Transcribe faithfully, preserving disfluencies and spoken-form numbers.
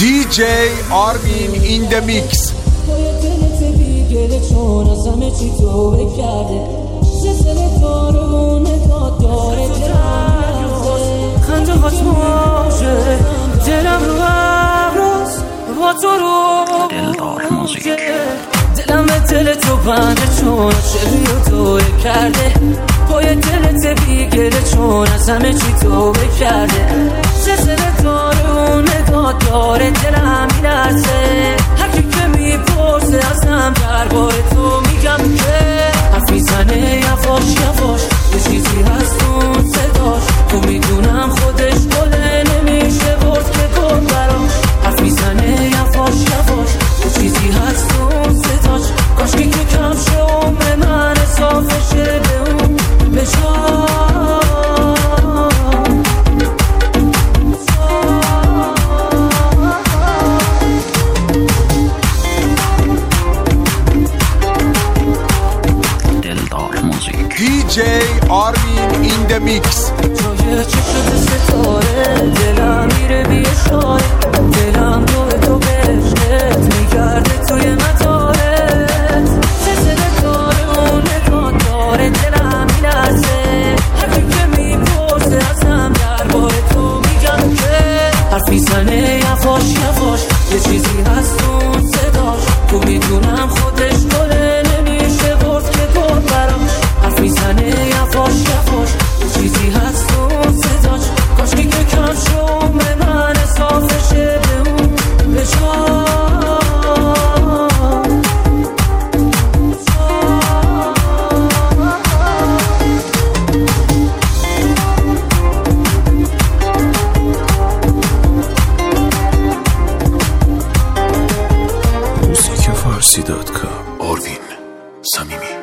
دی جی آروین in the mix. چون از همه چی تو بکرده سلسله داره و نگاه داره دلم خنده هات موشه دلم رو ابروز با تو رو موشه دلم به دل تو بنده چون شبیه تو کرده پای دلت بیگله چون از همه چی تو بکرده سلسله داره و نگاه داره دلم میلرزه هرکی که میپرسه ازم درباره تو میگم که حرف میزنه یواش یواش یه چیزی هست اون صداش تو میدونم خودش گله نمیشه برد که گل براش حرف میزنه یواش یواش یه چیزی هست اون صداش کاشکی که کم شه عمر من اضافه شه به اون به جا دی جی آروین in the mix. جای چشم ستاره دلم میره بی اشاره دلم رو تو بهشت میگرده توی مدارت سلسله داره و نگاه داره دلم میلرزه هرکی که میپرسه ازم درباره تو میگم که حرف میزنه یواش یواش یه چیزی هست اون صداش تو میدونم خودش گله نمیشه برد که گل براش حرف میزنه یواش یواش یه چیزی هست اون صداش کاشکی که کم شه عمر من اضافه شه به اون به جا موسیک فارسی دات کام. آروین صمیمی.